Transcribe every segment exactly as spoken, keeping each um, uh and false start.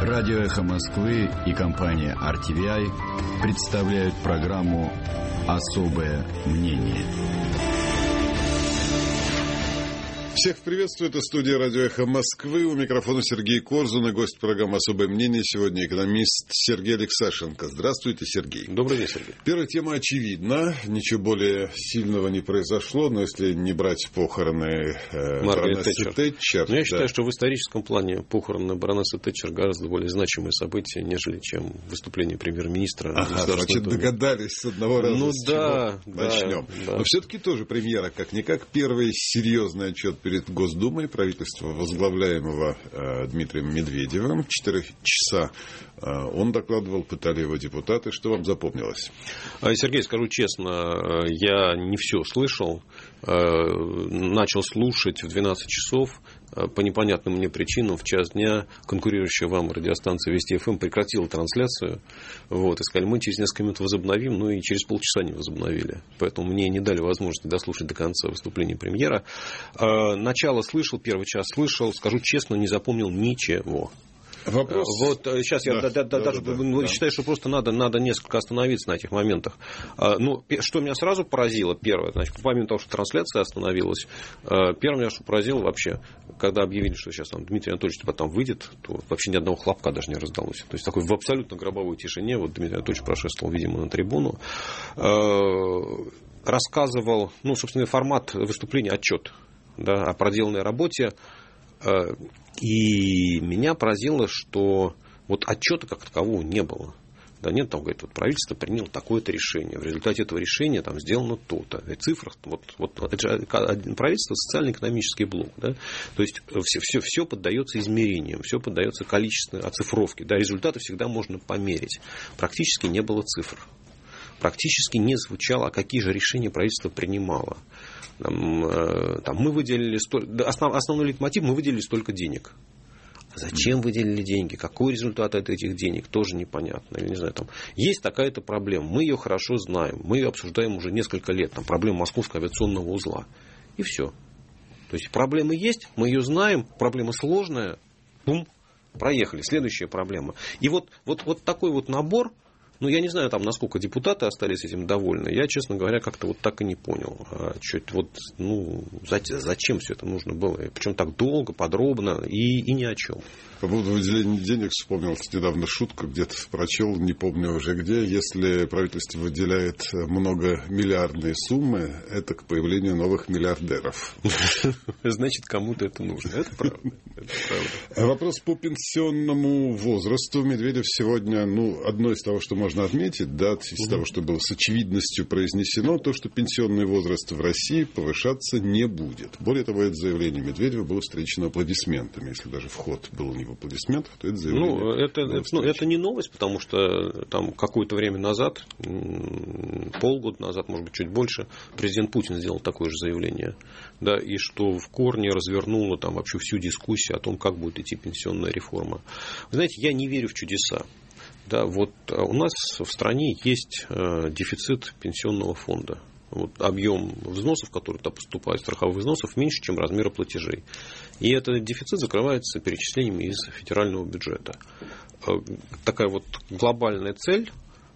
Радио «Эхо Москвы» и компания ар ти ви ай представляют программу «Особое мнение». Всех приветствую, это студия радио «Эхо Москвы». У микрофона Сергей Корзун и гость программы «Особое мнение» сегодня экономист Сергей Алексашенко. Здравствуйте, Сергей. Добрый день, Сергей. Первая тема очевидна. Ничего более сильного не произошло, но если не брать похороны э, баронессы Тэтчер. Тэтчер но я да. считаю, что в историческом плане похороны баронессы Тэтчер гораздо более значимые события, нежели чем выступление премьер-министра. Ага, значит, догадались с одного раза, ну, с да, чего да, начнем. Да. Но все-таки тоже премьера, как-никак, первый серьезный отчет перед Госдумой правительства, возглавляемого э, Дмитрием Медведевым. Четыре часа э, он докладывал, пытали его депутаты. Что вам запомнилось? Сергей, скажу честно, я не все слышал. Начал слушать в двенадцать часов. По непонятным мне причинам в час дня конкурирующая вам радиостанция Вести ФМ прекратила трансляцию. Вот, и сказали, мы через несколько минут возобновим, ну и через полчаса не возобновили. Поэтому мне не дали возможности дослушать до конца выступления премьера. Начало слышал, первый час слышал, скажу честно, не запомнил ничего. Вопрос. Вот сейчас да, я да, да, да, даже да, да, считаю, что просто надо, надо несколько остановиться на этих моментах. Ну, что меня сразу поразило, первое, значит, помимо того, что трансляция остановилась, первое меня что поразило вообще, когда объявили, что сейчас там Дмитрий Анатольевич потом выйдет, то вообще ни одного хлопка даже не раздалось. То есть такой в абсолютно гробовой тишине вот Дмитрий Анатольевич прошествовал, видимо, на трибуну, рассказывал, ну, собственно, формат выступления, отчет, да, о проделанной работе. И меня поразило, что вот отчета как такового не было. Да нет, там, говорит, вот правительство приняло такое-то решение. В результате этого решения там сделано то-то. В цифрах, вот, вот это же правительство социально-экономический блок. Да? То есть все, все, все поддается измерениям, все поддается количественной оцифровке. Да? Результаты всегда можно померить. Практически не было цифр. Практически не звучало, а какие же решения правительство принимало. Там, там, мы выделили столько, основ, основной лейтмотив, мы выделили столько денег. Зачем выделили деньги? Какой результат от этих денег? Тоже непонятно. Или, не знаю, там, есть такая-то проблема. Мы ее хорошо знаем. Мы ее обсуждаем уже несколько лет. Там, проблема Московского авиационного узла. И все. То есть проблема есть, мы ее знаем. Проблема сложная. Бум, проехали. Следующая проблема. И вот, вот, вот такой вот набор. Ну, я не знаю, там, насколько депутаты остались этим довольны. Я, честно говоря, как-то вот так и не понял. А чуть вот, ну, зачем все это нужно было? Причем так долго, подробно и, и ни о чем. По поводу выделения денег вспомнилась недавно шутка, где-то прочел, не помню уже где. Если правительство выделяет многомиллиардные суммы, это к появлению новых миллиардеров. Значит, кому-то это нужно. Это правда. Вопрос по пенсионному возрасту. Медведев сегодня, ну, одно из того, что можно отметить, да, из того, что было с очевидностью произнесено, то, что пенсионный возраст в России повышаться не будет. Более того, это заявление Медведева было встречено аплодисментами. Если даже вход был у него в аплодисментах, то это заявление... Ну, это, ну, это не новость, потому что там какое-то время назад, полгода назад, может быть, чуть больше, президент Путин сделал такое же заявление. Да, и что в корне развернуло там вообще всю дискуссию о том, как будет идти пенсионная реформа. Вы знаете, я не верю в чудеса. Да, вот у нас в стране есть дефицит пенсионного фонда. Вот объем взносов, которые туда поступают, страховых взносов, меньше, чем размера платежей. И этот дефицит закрывается перечислениями из федерального бюджета. Такая вот глобальная цель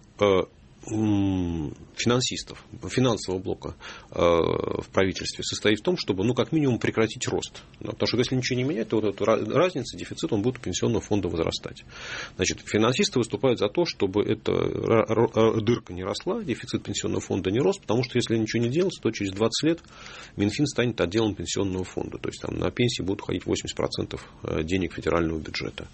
финансистов, финансового блока в правительстве состоит в том, чтобы, ну, как минимум, прекратить рост. Потому что если ничего не менять, то вот эта разница, дефицит, он будет у пенсионного фонда возрастать. Значит, финансисты выступают за то, чтобы эта дырка не росла, дефицит пенсионного фонда не рос, потому что если ничего не делать, то через двадцать лет Минфин станет отделом пенсионного фонда. То есть там на пенсии будут уходить восемьдесят процентов денег федерального бюджета.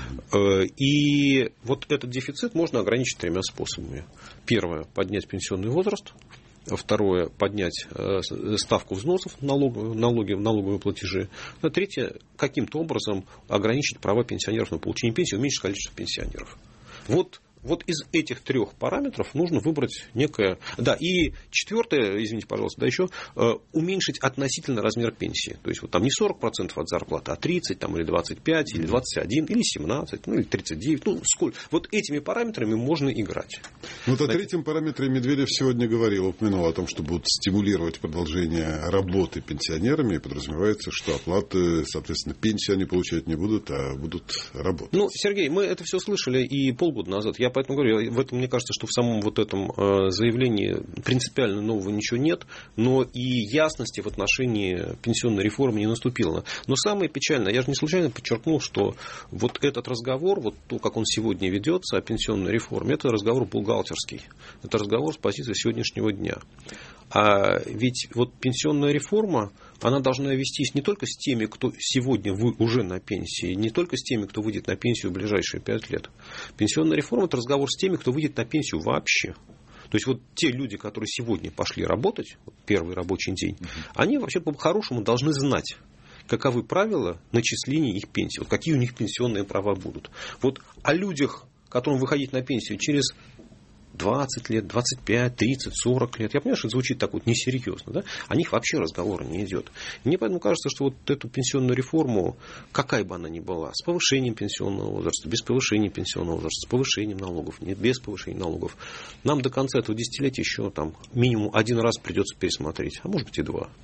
И вот этот дефицит можно ограничить тремя способами. Первое – поднять пенсионный возраст. Второе – поднять ставку взносов, налоговые, налоги, налоговые платежи. А третье – каким-то образом ограничить права пенсионеров на получение пенсии, уменьшить количество пенсионеров. Вот вот из этих трех параметров нужно выбрать некое... Да, и четвертое, извините, пожалуйста, да, еще уменьшить относительно размер пенсии. То есть, вот там не сорок процентов от зарплаты, а тридцать, там, или двадцать пять, или двадцать один, или семнадцать, ну, или тридцать девять. Ну, сколько. Вот этими параметрами можно играть. Вот о третьем параметре Медведев сегодня говорил, упомянул о том, что будут стимулировать продолжение работы пенсионерами, и подразумевается, что оплаты, соответственно, пенсии они получать не будут, а будут работать. Ну, Сергей, мы это все слышали и полгода назад. Я поэтому говорю, в этом, мне кажется, что в самом вот этом заявлении принципиально нового ничего нет, но и ясности в отношении пенсионной реформы не наступило. Но самое печальное, я же не случайно подчеркнул, что вот этот разговор, вот то, как он сегодня ведется о пенсионной реформе, это разговор бухгалтерский. Это разговор с позиции сегодняшнего дня. А ведь вот пенсионная реформа, она должна вестись не только с теми, кто сегодня вы уже на пенсии, не только с теми, кто выйдет на пенсию в ближайшие пять лет. Пенсионная реформа – это разговор с теми, кто выйдет на пенсию вообще. То есть, вот те люди, которые сегодня пошли работать, первый рабочий день, угу. они вообще по-хорошему должны знать, каковы правила начисления их пенсии, вот какие у них пенсионные права будут. Вот о людях, которым выходить на пенсию через двадцать лет, двадцать пять, тридцать, сорок лет. Я понимаю, что это звучит так вот несерьезно. Да? О них вообще разговора не идет. Мне поэтому кажется, что вот эту пенсионную реформу, какая бы она ни была, с повышением пенсионного возраста, без повышения пенсионного возраста, с повышением налогов, нет, без повышения налогов, нам до конца этого десятилетия еще там минимум один раз придется пересмотреть, а может быть и два.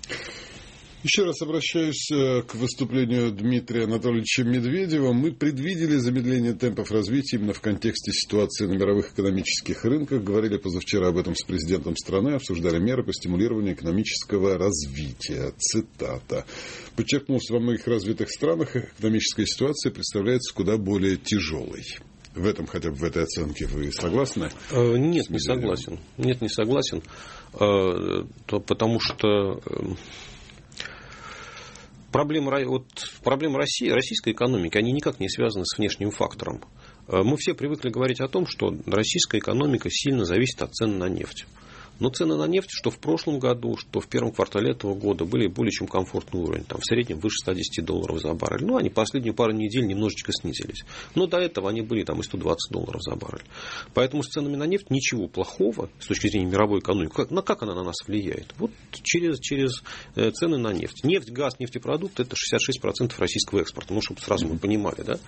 Еще раз обращаюсь к выступлению Дмитрия Анатольевича Медведева. Мы предвидели замедление темпов развития именно в контексте ситуации на мировых экономических рынках. Говорили позавчера об этом с президентом страны, обсуждали меры по стимулированию экономического развития. Цитата. Подчеркнулся, во многих развитых странах экономическая ситуация представляется куда более тяжелой. В этом, хотя бы в этой оценке, вы согласны? Нет, не согласен. Нет, не согласен. Потому что... Проблемы, вот, проблемы России, российской экономики, они никак не связаны с внешним фактором. Мы все привыкли говорить о том, что российская экономика сильно зависит от цен на нефть. Но цены на нефть, что в прошлом году, что в первом квартале этого года, были более чем комфортный уровень. Там, в среднем выше ста десяти долларов за баррель. Ну, они последнюю пару недель немножечко снизились. Но до этого они были там, и сто двадцать долларов за баррель. Поэтому с ценами на нефть ничего плохого с точки зрения мировой экономики. Как, на как она на нас влияет? Вот через, через цены на нефть. Нефть, газ, нефтепродукты – это шестьдесят шесть процентов российского экспорта. Ну, чтобы сразу мы понимали. Да?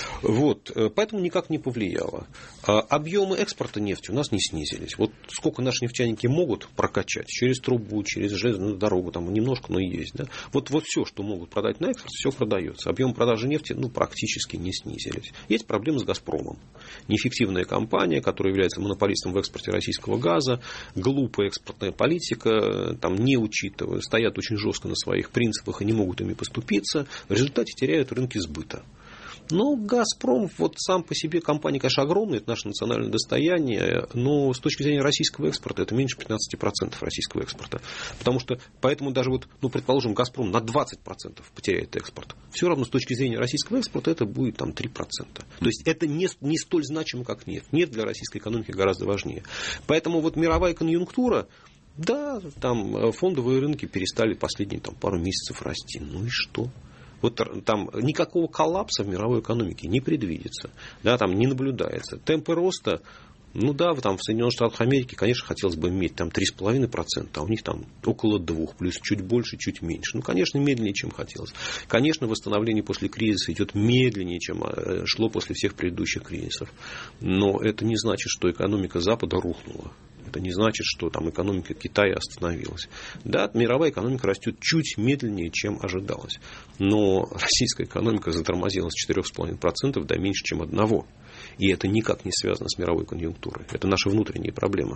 Вот. Поэтому никак не повлияло. Объемы экспорта нефти у нас не снизились. Вот сколько наши нефтяники могут прокачать через трубу, через железную дорогу, там немножко, но есть. Да? Вот, вот все, что могут продать на экспорт, все продается. Объем продажи нефти ну, практически не снизились. Есть проблемы с «Газпромом». Неэффективная компания, которая является монополистом в экспорте российского газа, глупая экспортная политика, там, не учитывая, стоят очень жестко на своих принципах и не могут ими поступиться. В результате теряют рынки сбыта. Но «Газпром» вот сам по себе компания, конечно, огромная, это наше национальное достояние, но с точки зрения российского экспорта это меньше пятнадцать процентов российского экспорта. Потому что, поэтому даже вот, ну, предположим, «Газпром» на двадцать процентов потеряет экспорт. Все равно с точки зрения российского экспорта это будет там три процента. То есть это не, не столь значимо, как нефть. Нефть для российской экономики гораздо важнее. Поэтому вот мировая конъюнктура, да, там фондовые рынки перестали последние там, пару месяцев расти. Ну и что? Вот там никакого коллапса в мировой экономике не предвидится, да, там не наблюдается. Темпы роста, ну да, там в Соединенных Штатах Америки, конечно, хотелось бы иметь там три с половиной процента, а у них там около двух, плюс чуть больше, чуть меньше. Ну, конечно, медленнее, чем хотелось. Конечно, восстановление после кризиса идет медленнее, чем шло после всех предыдущих кризисов. Но это не значит, что экономика Запада рухнула. Это не значит, что там экономика Китая остановилась. Да, мировая экономика растет чуть медленнее, чем ожидалось. Но российская экономика затормозила с четырёх с половиной процентов до меньше, чем одного. И это никак не связано с мировой конъюнктурой. Это наша внутренняя проблема.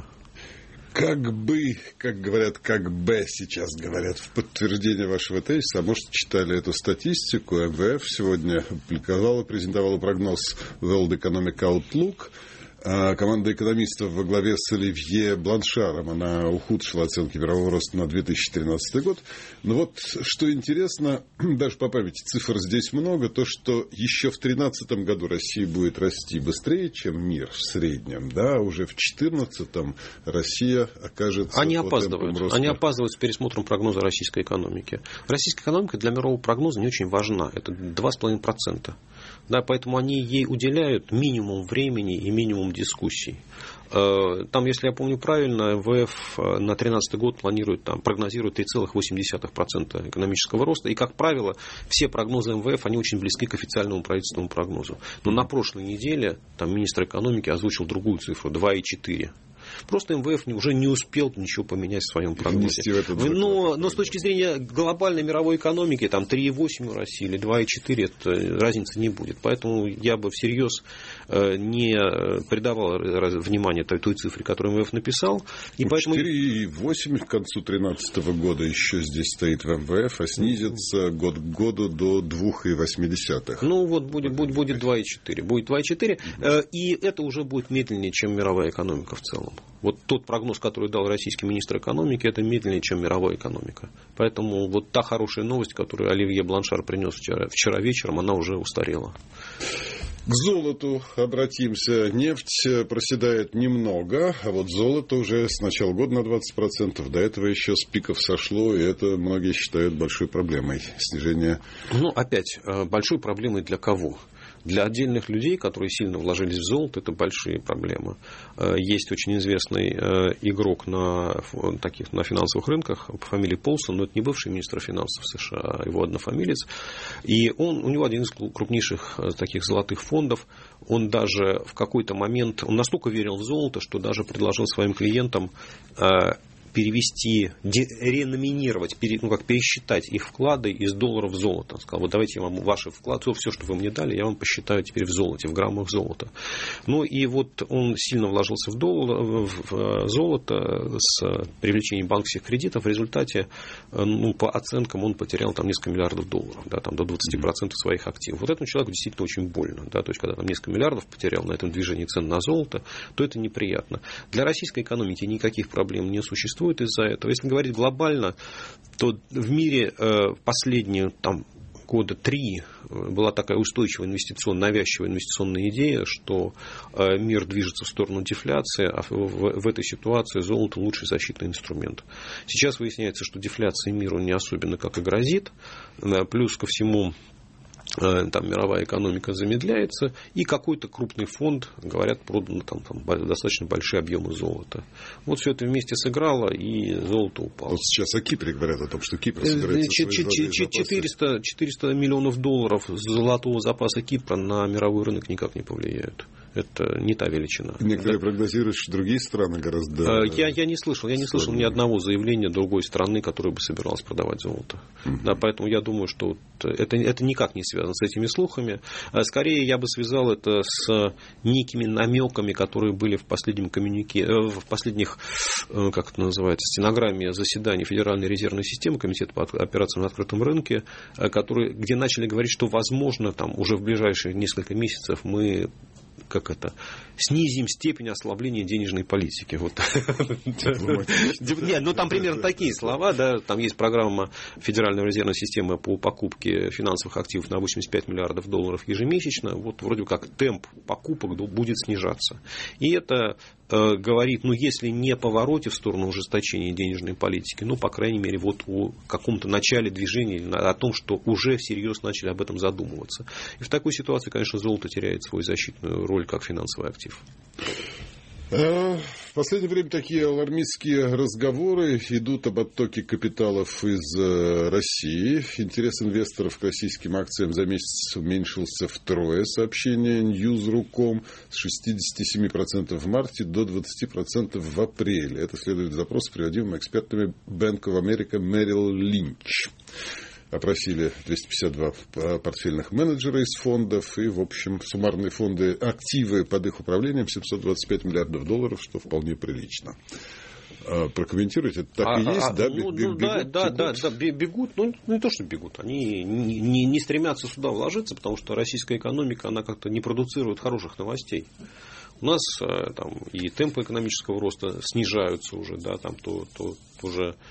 Как бы, как говорят, как бы сейчас говорят в подтверждение вашего тезиса, а может, читали эту статистику, эм вэ эф сегодня опубликовала, презентовала прогноз World Economic Outlook. Команда экономистов во главе с Оливье Бланшаром, она ухудшила оценки мирового роста на две тысячи тринадцатый год. Но вот что интересно, даже по памяти цифр здесь много, то, что еще в две тысячи тринадцатом году Россия будет расти быстрее, чем мир в среднем, да, уже в две тысячи четырнадцатом Россия окажется... Они опаздывают. Они опаздывают с пересмотром прогноза российской экономики. Российская экономика для мирового прогноза не очень важна. Это два с половиной процента. Да, поэтому они ей уделяют минимум времени и минимум дискуссий. Там, если я помню правильно, эм вэ эф на две тысячи тринадцатый год планирует, там, прогнозирует три целых восемь десятых процента экономического роста. И, как правило, все прогнозы эм вэ эф, они очень близки к официальному правительственному прогнозу. Но на прошлой неделе там, министр экономики озвучил другую цифру – два целых четыре десятых. Просто эм вэ эф уже не успел ничего поменять в своем прогнозе. Но, но с точки зрения глобальной мировой экономики, там три целых восемь десятых у России или два целых четыре десятых, разницы не будет. Поэтому я бы всерьез не придавал внимания той, той цифре, которую эм вэ эф написал. И ну, поэтому... четыре целых восемь десятых к концу две тысячи тринадцатого года еще здесь стоит в эм вэ эф, а снизится год к году до два целых восемь десятых. Ну, вот будет, будет, будет два целых четыре десятых. Будет два целых четыре десятых. И это уже будет медленнее, чем мировая экономика в целом. Вот тот прогноз, который дал российский министр экономики, это медленнее, чем мировая экономика. Поэтому вот та хорошая новость, которую Оливье Бланшар принес вчера, вчера вечером, она уже устарела. К золоту обратимся. Нефть проседает немного, а вот золото уже с начала года на двадцать процентов. До этого еще с пиков сошло, и это многие считают большой проблемой. Снижение... Ну, опять, большой проблемой для кого? Для отдельных людей, которые сильно вложились в золото, это большие проблемы. Есть очень известный игрок на, таких, на финансовых рынках по фамилии Полсон, но это не бывший министр финансов США, а его однофамилец. И он, у него один из крупнейших таких золотых фондов. Он даже в какой-то момент, он настолько верил в золото, что даже предложил своим клиентам перевести, реноминировать, ну, как пересчитать их вклады из долларов в золото. Сказал, вот давайте я вам ваши вклады, все, что вы мне дали, я вам посчитаю теперь в золоте, в граммах золота. Ну и вот он сильно вложился в, доллар, в золото с привлечением банковских кредитов. В результате, ну, по оценкам, он потерял там несколько миллиардов долларов, да, там до двадцать процентов своих активов. Вот этому человеку действительно очень больно. Да, то есть, когда там несколько миллиардов потерял на этом движении цен на золото, то это неприятно. Для российской экономики никаких проблем не существует из-за этого. Если говорить глобально, то в мире э, последние там, года три была такая устойчивая инвестиционная, навязчивая инвестиционная идея, что э, мир движется в сторону дефляции, а в, в, в этой ситуации золото лучший защитный инструмент. Сейчас выясняется, что дефляция миру не особенно как и грозит. Э, плюс ко всему, там мировая экономика замедляется, и какой-то крупный фонд, говорят, продано там, там достаточно большие объемы золота. Вот все это вместе сыграло, и золото упало. Вот сейчас о Кипре говорят, о том, что Кипр собирается четыреста, четыреста миллионов долларов золотого запаса Кипра на мировой рынок никак не повлияют. Это не та величина. Некоторые да. прогнозируют, что другие страны гораздо... Я, я не слышал, я не слышал ни одного заявления другой страны, которая бы собиралась продавать золото. Uh-huh. Да, поэтому я думаю, что вот это, это никак не связано с этими слухами. Скорее, я бы связал это с некими намеками, которые были в последнем коммюнике, в последних, как это называется, стенограмме заседаний Федеральной резервной системы, Комитета по операциям на открытом рынке, которые, где начали говорить, что, возможно, там, уже в ближайшие несколько месяцев мы как это, снизим степень ослабления денежной политики. Вот. Нет, ну там примерно такие слова, да, там есть программа Федеральной резервной системы по покупке финансовых активов на восемьдесят пять миллиардов долларов ежемесячно, вот вроде как темп покупок будет снижаться. И это э, говорит, ну если не повороте в сторону ужесточения денежной политики, ну по крайней мере вот о каком-то начале движения, о том, что уже всерьез начали об этом задумываться. И в такой ситуации, конечно, золото теряет свою защитную роль как финансовый актив. В последнее время такие алармистские разговоры идут об оттоке капиталов из России. Интерес инвесторов к российским акциям за месяц уменьшился втрое. Сообщение Newsroom точка ком с шестьдесят семь процентов в марте до двадцать процентов в апреле. Это следует запросу, приводимому экспертами Bank of America Merrill Lynch. Опросили двести пятьдесят два портфельных менеджера из фондов. И, в общем, суммарные фонды, активы под их управлением семьсот двадцать пять миллиардов долларов, что вполне прилично. Прокомментируйте, это так а, и есть, а, да? Ну, бегут, да, да, да, да, бегут, ну не то, что бегут, они не, не, не стремятся сюда вложиться, потому что российская экономика, она как-то не продуцирует хороших новостей. У нас там и темпы экономического роста снижаются уже, да, там то, то, то уже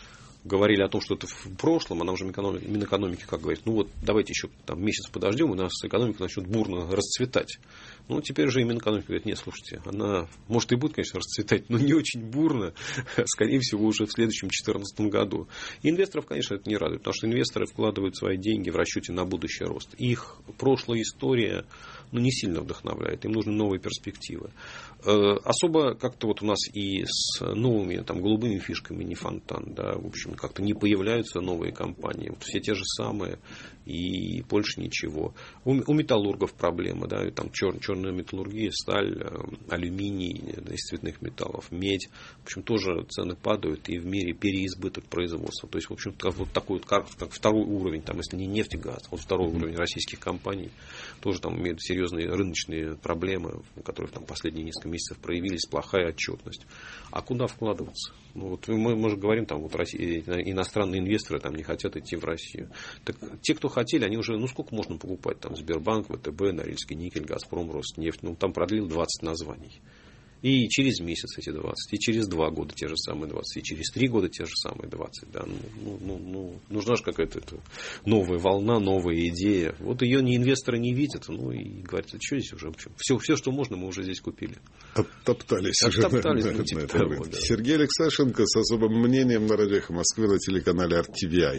говорили о том, что это в прошлом, а нам же Минэкономики, как говорит, ну вот давайте еще там, месяц подождем, и у нас экономика начнет бурно расцветать. Ну, теперь же и Минэкономика говорит, нет, слушайте, она может и будет, конечно, расцветать, но не очень бурно, скорее всего, уже в следующем две тысячи четырнадцатом году. И инвесторов, конечно, это не радует, потому что инвесторы вкладывают свои деньги в расчете на будущий рост. Их прошлая история, ну, не сильно вдохновляет, им нужны новые перспективы. Особо как-то вот у нас и с новыми там, голубыми фишками не фонтан, да, в общем, как-то не появляются новые компании, вот все те же самые, и больше ничего. У, у металлургов проблемы, да, там чер, черная металлургия, сталь, алюминий из цветных металлов, медь, в общем, тоже цены падают, и в мире переизбыток производства. То есть, в общем, вот такой вот, как, как второй уровень, там, если не нефть и газ, вот второй mm-hmm. уровень российских компаний, тоже там имеют серьезные рыночные проблемы, которые там последние несколько месяцев проявились, плохая отчетность. А куда вкладываться? Ну, вот мы, мы же говорим, там, вот Россия, иностранные инвесторы там, не хотят идти в Россию. Так, те, кто хотели, они уже, ну сколько можно покупать? Там, Сбербанк, ВТБ, Норильский никель, Газпром, Роснефть. Ну, там продлил двадцать названий. И через месяц эти двадцать, и через два года те же самые двадцать, и через три года те же самые двадцать. Да? Ну, ну, ну, нужна же какая-то новая волна, новая идея. Вот ее ни инвесторы не видят, ну и говорят, а что здесь уже? Все, все, что можно, мы уже здесь купили. Оттоптались, Оттоптались уже. Ну, типа того, да. Сергей Алексашенко с особым мнением на радио Москвы на телеканале ар ти ви ай.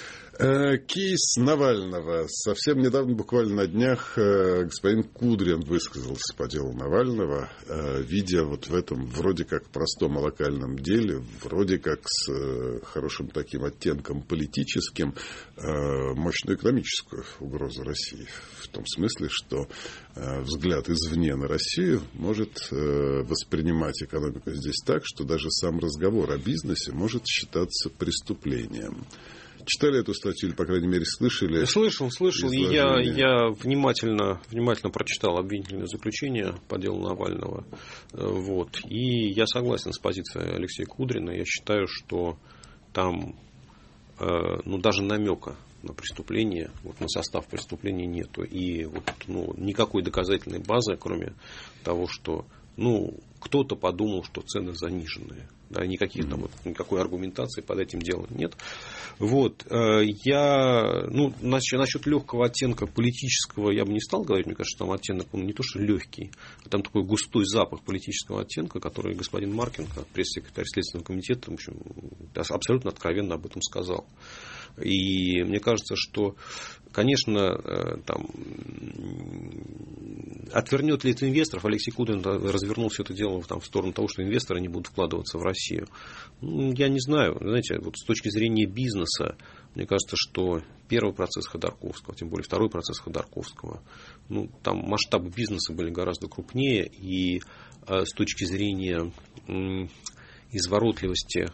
Кейс Навального. Совсем недавно, буквально на днях, господин Кудрин высказался по делу Навального, видя вот в этом вроде как простом и локальном деле, вроде как с хорошим таким оттенком политическим, мощную экономическую угрозу России. В том смысле, что взгляд извне на Россию может воспринимать экономику здесь так, что даже сам разговор о бизнесе может считаться преступлением. Читали эту статью или, по крайней мере, слышали? Слышал, слышал. И я, я внимательно, внимательно прочитал обвинительное заключение по делу Навального. Вот. И я согласен с позицией Алексея Кудрина. Я считаю, что там ну, даже намека на преступление, вот, на состав преступления нету. И вот, ну, никакой доказательной базы, кроме того, что ну, кто-то подумал, что цены заниженные. Да, никаких, там, вот, никакой аргументации под этим делом нет. Вот, я, ну, насчет, насчет легкого оттенка политического я бы не стал говорить. Мне кажется, там оттенок, он не то, что легкий, а там такой густой запах политического оттенка, который господин Маркенко, пресс-секретарь Следственного комитета, в общем, абсолютно откровенно об этом сказал. И мне кажется, что, конечно, там, отвернет ли это инвесторов, Алексей Кудрин развернул все это дело там, в сторону того, что инвесторы не будут вкладываться в Россию. Ну, я не знаю, знаете, вот с точки зрения бизнеса, мне кажется, что первый процесс Ходорковского, тем более второй процесс Ходорковского, ну, там масштабы бизнеса были гораздо крупнее, и э, с точки зрения э, изворотливости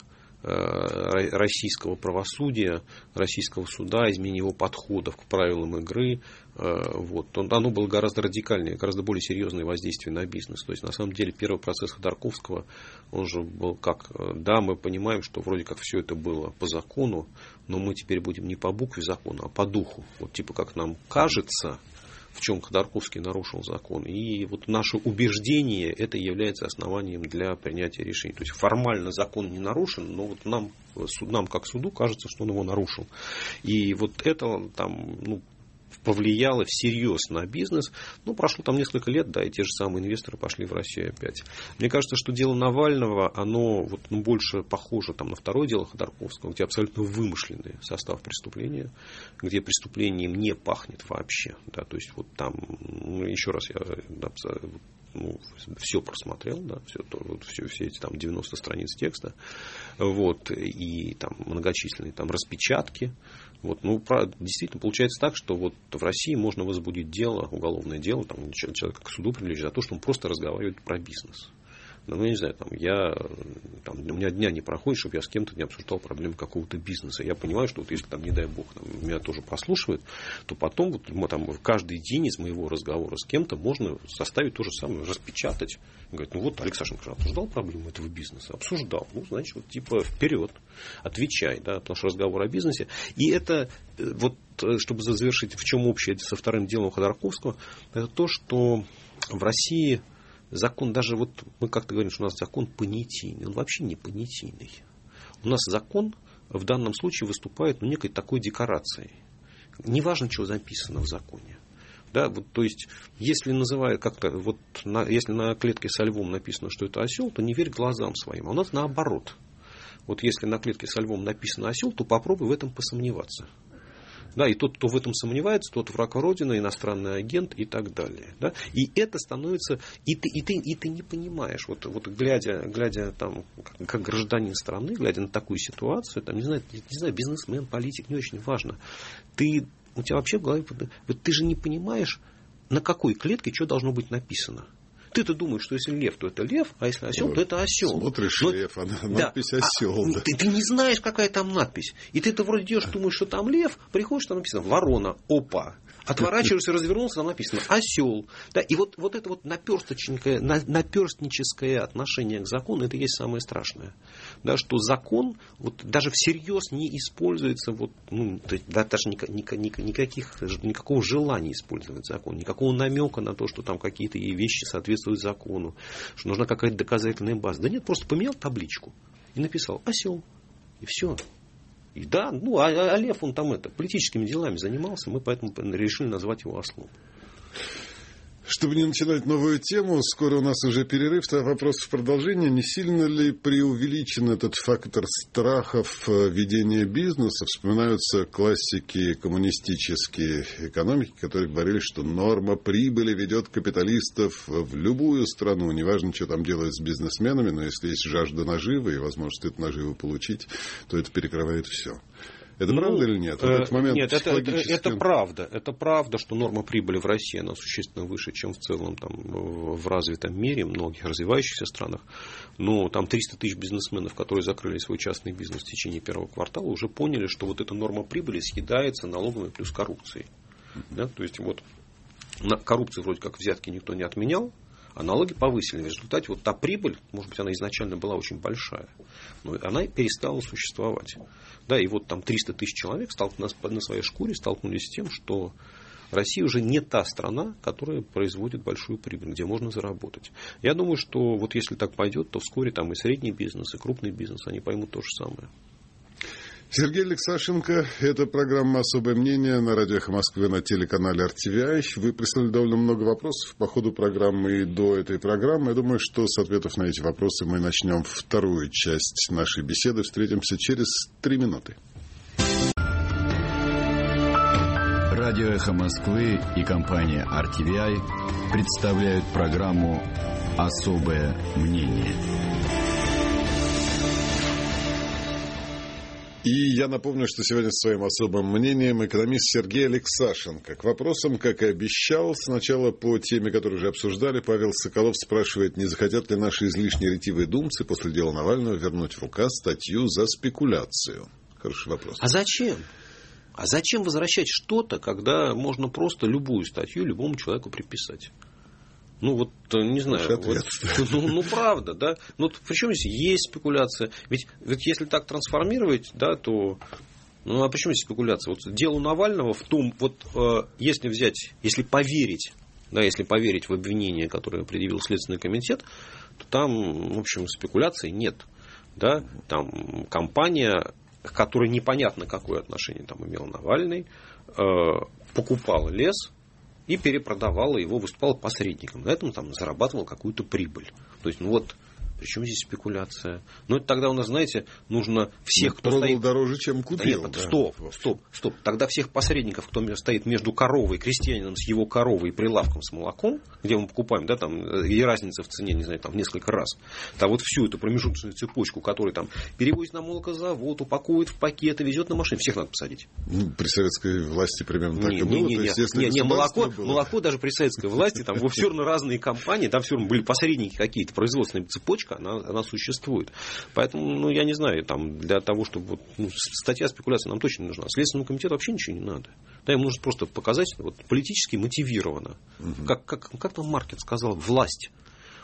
российского правосудия, российского суда, изменения его подходов к правилам игры, вот, оно было гораздо радикальнее, гораздо более серьезное воздействие на бизнес. То есть, на самом деле, первый процесс Ходорковского, он же был как, да, мы понимаем, что вроде как все это было по закону, но мы теперь будем не по букве закона, а по духу. Вот типа как нам кажется, в чем Ходорковский нарушил закон. И вот наше убеждение, это является основанием для принятия решений. То есть, формально закон не нарушен, но вот нам, нам как суду, кажется, что он его нарушил. И вот это там, ну, повлияло всерьез на бизнес. Ну, прошло там несколько лет, да, и те же самые инвесторы пошли в Россию опять. Мне кажется, что дело Навального, оно вот, ну, больше похоже там, на второе дело Ходорковского, где абсолютно вымышленный состав преступления, где преступлением не пахнет вообще. Да, то есть, вот там, ну, еще раз я ну, все просмотрел, да, все, то, вот, все, все эти там девяносто страниц текста, вот, и там многочисленные там распечатки. Вот, ну, действительно, получается так, что вот в России можно возбудить дело, уголовное дело, там, человека к суду привлечь за то, что он просто разговаривает про бизнес. Ну, я не знаю, там, я, там, у меня дня не проходит, чтобы я с кем-то не обсуждал проблемы какого-то бизнеса. Я понимаю, что вот если, там, не дай бог, там, меня тоже прослушивают, то потом вот, мы, там, каждый день из моего разговора с кем-то можно составить то же самое, распечатать. Говорит, ну вот Алексашенко обсуждал проблему этого бизнеса? Обсуждал. Ну, значит, вот типа вперед, отвечай, да, потому что разговор о бизнесе. И это, вот, чтобы завершить, в чем общее со вторым делом Ходорковского, это то, что в России закон, даже вот мы как-то говорим, что у нас закон понятийный. Он вообще не понятийный. У нас закон в данном случае выступает ну, некой такой декорацией. Неважно, что записано в законе. Да, вот, то есть, если называют как-то, вот, на, если на клетке со львом написано, что это осел, то не верь глазам своим. А у нас наоборот. Вот если на клетке со львом написано осел, то попробуй в этом посомневаться. Да, и тот, кто в этом сомневается, тот враг Родины, иностранный агент и так далее. Да? И это становится... И ты, и ты, и ты не понимаешь, вот, вот глядя, глядя там, как, как гражданин страны, глядя на такую ситуацию, там, не знаю, не знаю, бизнесмен, политик, не очень важно. Ты, у тебя вообще в голове... Вот ты же не понимаешь, на какой клетке что должно быть написано. Ты-то думаешь, что если лев, то это лев, а если осел, то это осел. Смотришь Но, лев, а надпись да, осел. А, да. ты, ты не знаешь, какая там надпись. И ты-то вроде идешь, думаешь, что там лев, приходишь, там написано ворона, опа. Отворачиваешься, развернулся, там написано осел. Да, и вот, вот это вот наперстническое, наперстническое отношение к закону, это и есть самое страшное. Да, что закон вот, даже всерьез не используется, вот, ну, да, даже ни, ни, ни, никаких, никакого желания использовать закон, никакого намека на то, что там какие-то вещи соответствуют закону, что нужна какая-то доказательная база. Да нет, просто поменял табличку и написал осел. И все. И да, ну, а, а Лев, он там это, политическими делами занимался, мы поэтому решили назвать его ослом. Чтобы не начинать новую тему, скоро у нас уже перерыв, вопрос в продолжение. Не сильно ли преувеличен этот фактор страхов ведения бизнеса? Вспоминаются классики коммунистические экономики, которые говорили, что норма прибыли ведет капиталистов в любую страну. Неважно, что там делают с бизнесменами, но если есть жажда наживы и возможность эту наживу получить, то это перекрывает все. Это ну, правда или нет? В этот момент нет, это, это, это правда. Это правда, что норма прибыли в России она существенно выше, чем в целом там, в развитом мире, в многих развивающихся странах. Но там триста тысяч бизнесменов, которые закрыли свой частный бизнес в течение первого квартала, уже поняли, что вот эта норма прибыли съедается налогами плюс коррупцией. Да? То есть вот на коррупцию вроде как взятки никто не отменял, а налоги повысили. В результате вот та прибыль, может быть, она изначально была очень большая, но она перестала существовать. Да, и вот там триста тысяч человек столкнулись на своей шкуре, столкнулись с тем, что Россия уже не та страна, которая производит большую прибыль, где можно заработать. Я думаю, что вот если так пойдет, то вскоре там и средний бизнес, и крупный бизнес, они поймут то же самое. Сергей Алексашенко, это программа «Особое мнение» на радио «Эхо Москвы» на телеканале эр ти ви ай. Вы прислали довольно много вопросов по ходу программы и до этой программы. Я думаю, что с ответов на эти вопросы мы начнем вторую часть нашей беседы. Встретимся через три минуты. Радио «Эхо Москвы» и компания эр ти ви ай представляют программу «Особое мнение». И я напомню, что сегодня своим особым мнением экономист Сергей Алексашенко. К вопросам, как и обещал, сначала по теме, которую уже обсуждали, Павел Соколов спрашивает, не захотят ли наши излишне ретивые думцы после дела Навального вернуть в указ статью за спекуляцию. Хороший вопрос. А зачем? А зачем возвращать что-то, когда можно просто любую статью любому человеку приписать? Ну, вот, не знаю, вот, ну, ну, правда, да. Ну, причем здесь есть спекуляция. Ведь, ведь если так трансформировать, да, то... Ну, а почему здесь спекуляция? Вот делу Навального в том, вот, э, если взять, если поверить, да, если поверить в обвинение, которое предъявил Следственный комитет, то там, в общем, спекуляции нет. Да, там компания, к которой непонятно, какое отношение там имел Навальный, э, покупала лес, и перепродавала его, выступала посредником. На этом там зарабатывал какую-то прибыль. То есть, ну вот, причем здесь спекуляция? Ну, это тогда у нас, знаете, нужно всех, ну, кто продал стоит... дороже, чем купил. Да нет, да. стоп, стоп, стоп. Тогда всех посредников, кто стоит между коровой, крестьянином с его коровой и прилавком с молоком, где мы покупаем, да, там, и разница в цене, не знаю, там, в несколько раз. Там вот всю эту промежуточную цепочку, которую там перевозит на молокозавод, упаковывает в пакеты, везет на машине, всех надо посадить. Ну, при советской власти примерно так не, и было. Не, не, То не, есть, если не, не молоко, было... молоко даже при советской власти, там все равно разные компании, там все равно были посредники какие-то, производственная цепочка, она, она существует. Поэтому, ну, я не знаю, там, для того, чтобы... Вот, ну, статья спекуляции нам точно не нужна. Следственному комитету вообще ничего не надо. Да, ему нужно просто показать вот, политически мотивированно. Угу. Как, как, как там Маркет сказал, власть.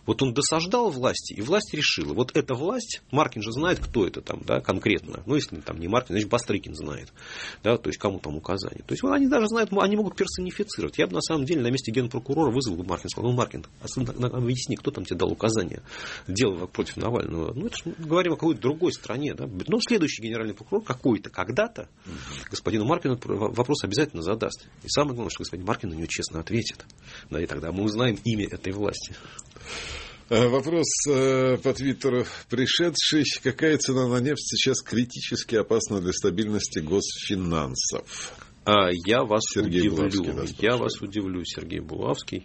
Вот он досаждал власти, и власть решила. Вот эта власть, Маркин же знает, кто это там, да, конкретно. Ну, если там не Маркин, значит, Бастрыкин знает. Да, то есть, кому там указания. То есть, вот они даже знают, они могут персонифицировать. Я бы, на самом деле, на месте генпрокурора вызвал бы Маркина, сказал: ну, Маркин, объясни, кто там тебе дал указания, делал против Навального. Ну, это же мы говорим о какой-то другой стране. Да? Но следующий генеральный прокурор какой-то, когда-то, господину Маркину вопрос обязательно задаст. И самое главное, что господин Маркин на него честно ответит. Да, и тогда мы узнаем имя этой власти. Вопрос по Твиттеру пришедший. Какая цена на нефть сейчас критически опасна для стабильности госфинансов? Я вас Сергей удивлю. Булавский, да, Я вас удивлю, Сергей Булавский.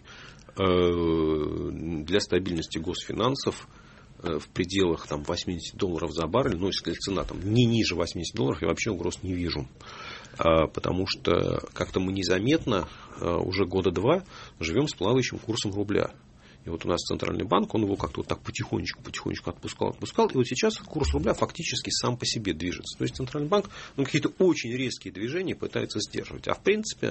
Для стабильности госфинансов в пределах там, восемьдесят долларов за баррель, ну, если цена там, не ниже восемьдесят долларов, я вообще угроз не вижу. Потому что как-то мы незаметно уже года два живем с плавающим курсом рубля. И вот у нас Центральный банк, он его как-то вот так потихонечку-потихонечку отпускал, отпускал. И вот сейчас курс рубля фактически сам по себе движется. То есть Центральный банк, ну, какие-то очень резкие движения пытается сдерживать. А в принципе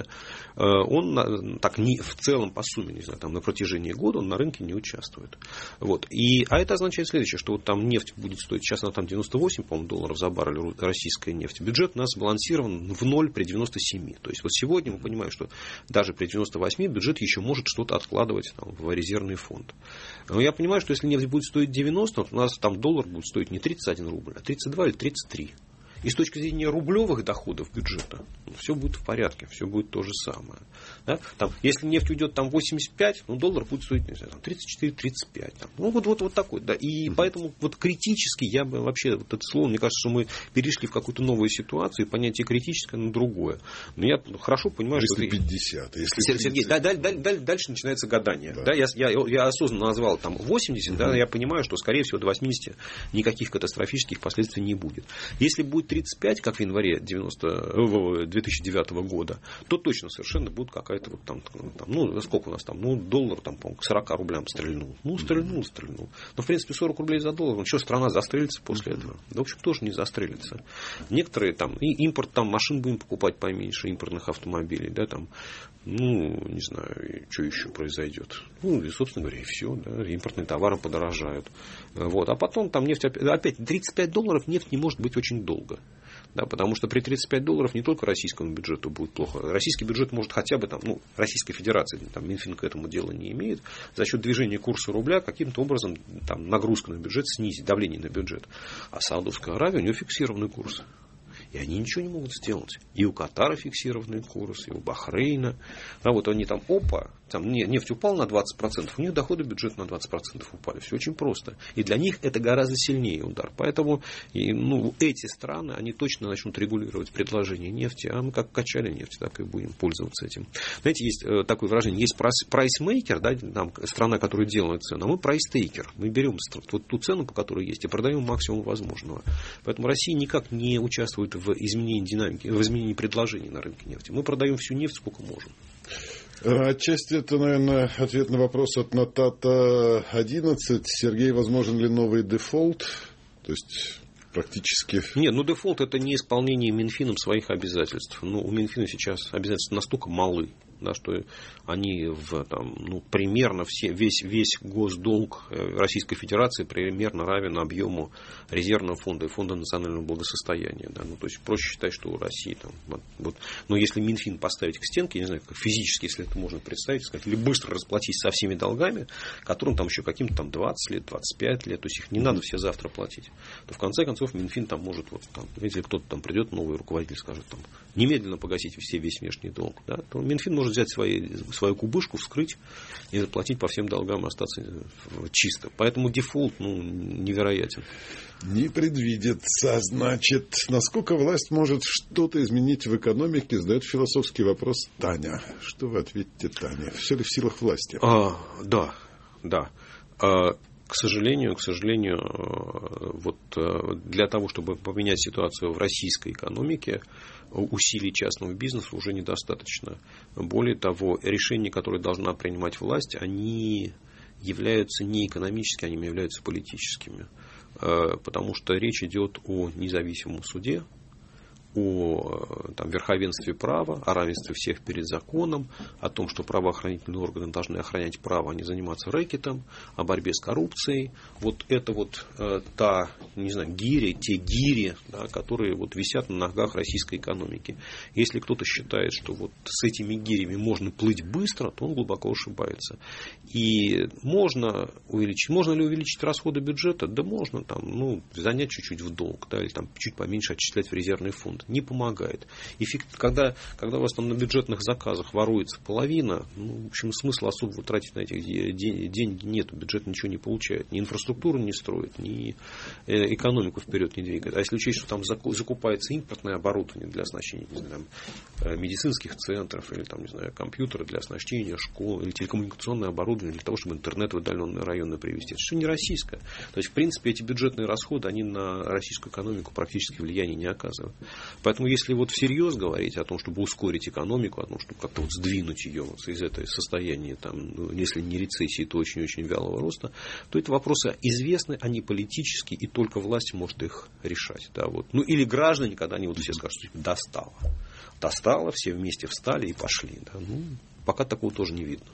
он так не, в целом по сумме, не знаю, там, на протяжении года он на рынке не участвует. Вот. И, а это означает следующее, что вот там нефть будет стоить, сейчас она там девяносто восемь, по-моему, долларов за баррель, российская нефть. Бюджет у нас сбалансирован в ноль при девяноста семи. То есть вот сегодня мы понимаем, что даже при девяноста восьми бюджет еще может что-то откладывать там, в резервный фонд. Фонд. Но я понимаю, что если нефть будет стоить девяносто, то у нас там доллар будет стоить не тридцать один рубль, а тридцать два или тридцать три. И с точки зрения рублевых доходов бюджета, ну, все будет в порядке, все будет то же самое. Да? Там, если нефть уйдет там восемьдесят пять, ну, доллар будет стоить, не знаю, там, тридцать четыре тридцать пять. Там. Ну, вот, вот, вот такой. Да. И mm-hmm. поэтому вот критически я бы вообще, вот это слово, мне кажется, что мы перешли в какую-то новую ситуацию, и понятие критическое на другое. Но я хорошо понимаю, если что... пятьдесят, если Сергей, да, даль, даль, даль, дальше начинается гадание. Да. Да, я, я, я осознанно назвал там восемьдесят, mm-hmm. да, я понимаю, что, скорее всего, до восьмидесяти никаких катастрофических последствий не будет. Если будет тридцать пять, как в январе две тысячи девятого года, то точно совершенно будет какая-то вот там, там, ну, сколько у нас там, ну, доллар там, по-моему, к сорока рублям стрельнул. Ну, стрельнул, стрельнул. Но, в принципе, сорок рублей за доллар, ну, что, страна застрелится после этого? Да, в общем, тоже не застрелится. Некоторые там, и импорт там, машин будем покупать поменьше, импортных автомобилей, да, там, ну, не знаю, что еще произойдет. Ну, и, собственно говоря, и все, да, импортные товары подорожают. Вот. А потом там нефть, опять, тридцать пять долларов нефть не может быть очень долго. Да, потому что при тридцати пяти долларов не только российскому бюджету будет плохо. Российский бюджет может хотя бы, там, ну, Российская Федерация, там, Минфин к этому дела не имеет, за счет движения курса рубля каким-то образом там, нагрузку на бюджет снизить, давление на бюджет. А Саудовская Аравия, у нее фиксированный курс. И они ничего не могут сделать. И у Катара фиксированный курс, и у Бахрейна. А вот они там, опа, там нефть упала на двадцать процентов, у них доходы бюджета на двадцать процентов упали. Все очень просто. И для них это гораздо сильнее удар. Поэтому и, ну, эти страны, они точно начнут регулировать предложение нефти, а мы как качали нефть, так и будем пользоваться этим. Знаете, есть такое выражение, есть прайсмейкер, да, там, страна, которая делает цену, а мы прайстейкер. Мы берем вот ту цену, по которой есть, и продаем максимум возможного. Поэтому Россия никак не участвует в изменении динамики, в изменении предложений на рынке нефти. Мы продаем всю нефть сколько можем. Отчасти это, наверное, ответ на вопрос от Натата одиннадцать. Сергей, возможен ли новый дефолт? То есть практически... Нет, ну дефолт это не исполнение Минфином своих обязательств. Ну, у Минфина сейчас обязательства настолько малы, да, что они в, там, ну, примерно все, весь, весь госдолг Российской Федерации примерно равен объему резервного фонда и фонда национального благосостояния. Да. Ну, то есть проще считать, что у России там, вот, но если Минфин поставить к стенке, я не знаю, как физически, если это можно представить, сказать, или быстро расплатить со всеми долгами, которым там еще каким-то там двадцать лет, двадцать пять лет, то есть их не надо все завтра платить, то в конце концов Минфин там может, вот, там, если кто-то там придет, новый руководитель скажет, там, немедленно погасить все, весь внешний долг, да, то Минфин может взять свои, свою кубышку, вскрыть и заплатить по всем долгам, остаться чисто. Поэтому дефолт, ну, невероятен. Не предвидится. Значит, насколько власть может что-то изменить в экономике, задает философский вопрос Таня. Что вы ответите, Таня? Все ли в силах власти? А, да, да. А, к сожалению, к сожалению, вот для того, чтобы поменять ситуацию в российской экономике, усилий частного бизнеса уже недостаточно. Более того, решения, которые должна принимать власть, они являются не экономическими, они являются политическими. Потому что речь идет о независимом суде, о там, верховенстве права, о равенстве всех перед законом, о том, что правоохранительные органы должны охранять право, а не заниматься рэкетом, о борьбе с коррупцией. Вот это вот э, та, не знаю, гири, те гири, да, которые вот висят на ногах российской экономики. Если кто-то считает, что вот с этими гирями можно плыть быстро, то он глубоко ошибается. И можно увеличить, можно ли увеличить расходы бюджета? Да можно, там, ну, занять чуть-чуть в долг, да, или там, чуть поменьше отчислять в резервный фонд. Не помогает. Эффект, когда, когда у вас там на бюджетных заказах воруется половина, ну, в общем, смысла особого тратить на эти деньги нет. Бюджет ничего не получает. Ни инфраструктуру не строит, ни экономику вперед не двигает. А если учесть, что там закупается импортное оборудование для оснащения, не знаю, там, медицинских центров, или там, не знаю, компьютеры для оснащения школ, или телекоммуникационное оборудование для того, чтобы интернет в отдаленные районы привести. Это все не российское. То есть, в принципе, эти бюджетные расходы, они на российскую экономику практически влияния не оказывают. Поэтому, если вот всерьез говорить о том, чтобы ускорить экономику, о том, чтобы как-то вот сдвинуть ее вот из этой состояния, там, ну, если не рецессии, то очень-очень вялого роста, то это вопросы известны, они политические, и только власть может их решать. Да, вот. Ну, или граждане, когда они вот все скажут, что достало. Достало, все вместе встали и пошли. Да. Ну, пока такого тоже не видно.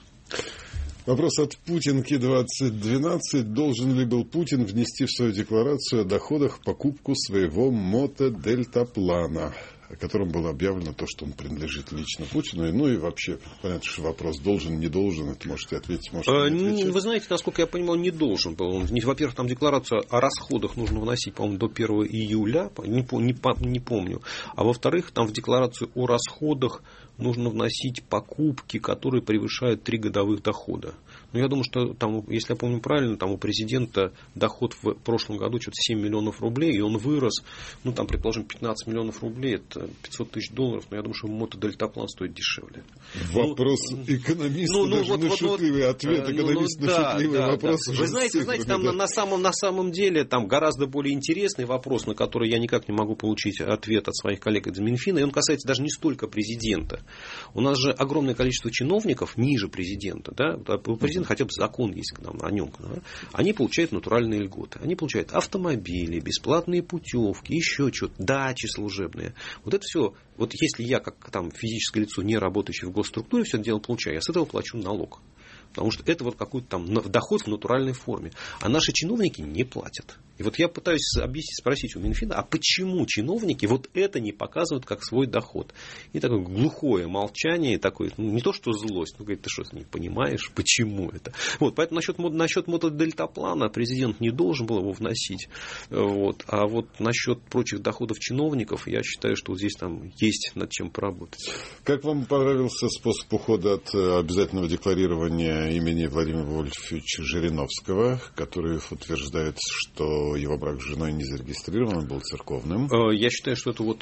Вопрос от Путинки двадцать двенадцать. Должен ли был Путин внести в свою декларацию о доходах покупку своего мотодельтаплана, о котором было объявлено то, что он принадлежит лично Путину? Ну и вообще, понятно, что вопрос должен, не должен, это можете ответить, можете не ответить. Вы знаете, насколько я понимал, не должен был. Он, во-первых, там декларацию о расходах нужно вносить, по-моему, до первого июля, не, не, не помню. А во-вторых, там в декларацию о расходах нужно вносить покупки, которые превышают три годовых дохода. Ну, я думаю, что там, если я помню правильно, там у президента доход в прошлом году что-то семь миллионов рублей, и он вырос, ну, там, предположим, пятнадцать миллионов рублей, это пятьсот тысяч долларов, но я думаю, что мотодельтаплан стоит дешевле. Вопрос ну, экономиста, ну, даже ну, на вот, шутливый вот, ответ, экономист ну, на да, шутливый да, вопрос. Да. Вы знаете, цифрами, знаете там да. на, самом, на самом деле там гораздо более интересный вопрос, на который я никак не могу получить ответ от своих коллег из Минфина, и он касается даже не столько президента. У нас же огромное количество чиновников ниже президента, да, у президента хотя бы закон есть там, о нем, да? Они получают натуральные льготы, они получают автомобили, бесплатные путевки, еще что-то, дачи служебные. Вот это все, вот если я как там физическое лицо, не работающее в госструктуре, все это дело получаю, я с этого плачу налог. Потому что это вот какой-то там доход в натуральной форме. А наши чиновники не платят. И вот я пытаюсь объяснить, спросить у Минфина, а почему чиновники вот это не показывают как свой доход? И такое глухое молчание, и такое, ну, не то что злость, ну, говорит, ты что, не понимаешь, почему это? Вот, поэтому насчет, насчет мотодельтаплана президент не должен был его вносить. Вот, а вот насчет прочих доходов чиновников, я считаю, что вот здесь там есть над чем поработать. Как вам понравился способ ухода от обязательного декларирования имени Владимира Вольфовича Жириновского, который утверждает, что его брак с женой не зарегистрирован, он был церковным? Я считаю, что это вот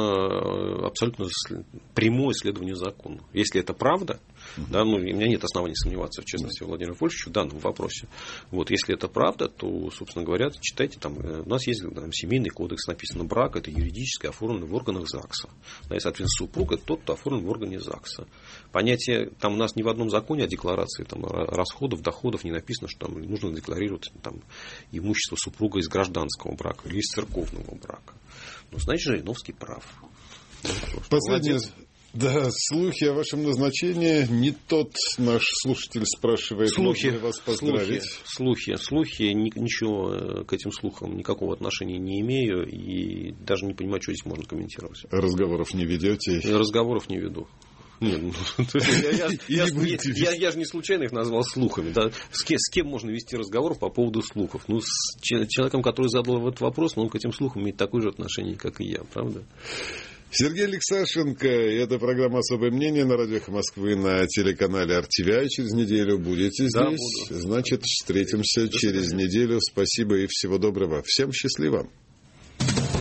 ровно абсолютно прямое следование закону. Если это правда, uh-huh. да, ну, у меня нет оснований сомневаться в честности uh-huh. Владимира Вольфовича в данном вопросе. Вот, если это правда, то, собственно говоря, читайте, там, у нас есть там, семейный кодекс, написано, брак – это юридически оформленный в органах ЗАГСа. Да, и, соответственно, супруг – это тот, кто оформлен в органе ЗАГСа. Понятие, там у нас ни в одном законе о декларации там, расходов, доходов не написано, что там нужно декларировать там, имущество супруга из гражданского брака или из церковного брака. Ну, значит, Жириновский прав. Последнее. Да, слухи о вашем назначении. Не тот наш слушатель спрашивает, слухи, можно ли вас поздравить. Слухи, слухи, слухи. Ничего к этим слухам, никакого отношения не имею. И даже не понимаю, что здесь можно комментировать. Разговоров не ведете? Разговоров не веду. Нет, ну, я, я, я, я, я же не случайно их назвал слухами. Да? С, кем, с кем можно вести разговор по поводу слухов? Ну, с человеком, который задал этот вопрос, но он к этим слухам имеет такое же отношение, как и я, правда? Сергей Алексашенко, это программа «Особое мнение» на радио «Эхо Москвы» на телеканале ар ти ви ай. Через неделю будете здесь. Да, значит, встретимся через неделю. Спасибо и всего доброго. Всем счастливо.